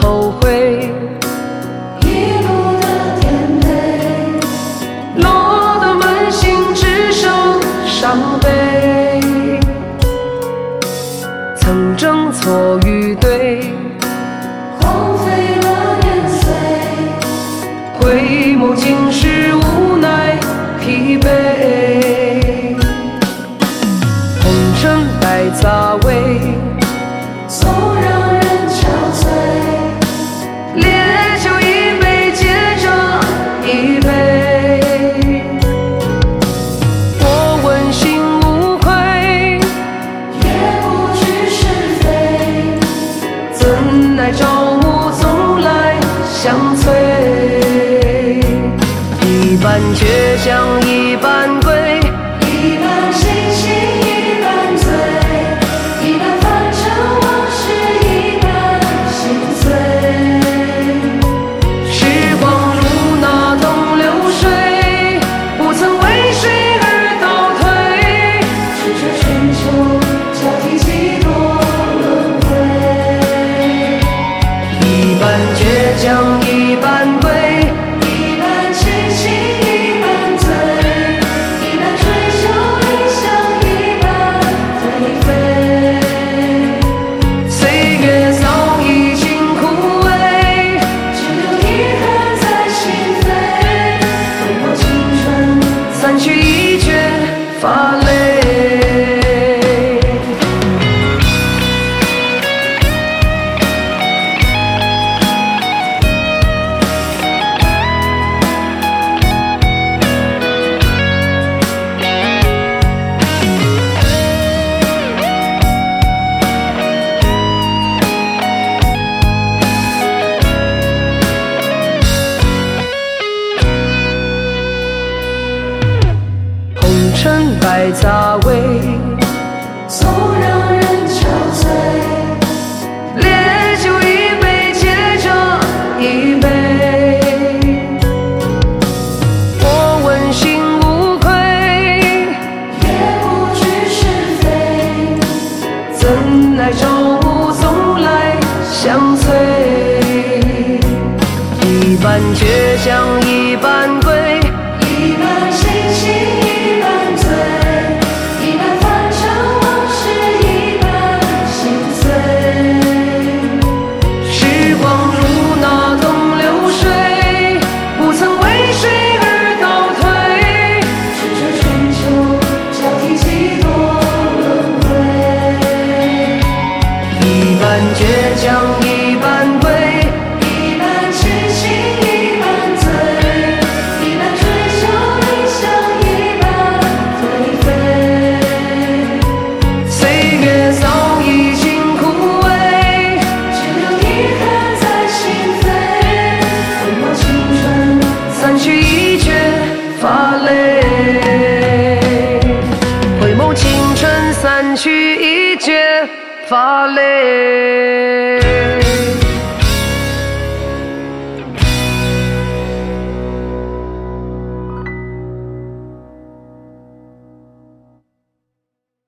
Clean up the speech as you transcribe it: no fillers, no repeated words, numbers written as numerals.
后悔， 一路的颠沛， 落得满心只剩伤悲。曾争错与对， 荒废了年岁， 回眸尽是无奈疲惫。红尘百杂味， 总让人憔悴。 烈酒一杯接着一杯，我问心无愧， 也不知是非， 怎奈朝暮总来相催。一半倔强一半贵， 一半清醒一半醉，一半凡尘往事一半心碎。 时光如那东流水，不曾为谁而倒退。 只这春秋交替几多轮回， 一半倔强一半贵， 一半清醒一半醉，一半追求理想一半颓废。 岁月早已经枯萎， 只留遗憾在心扉，挥霍青春散去一卷发泪。红尘百杂味， 总让人憔悴。 烈酒一杯接着一杯，我问心无愧， 也不知是非， 怎奈朝暮总来相催。一半倔强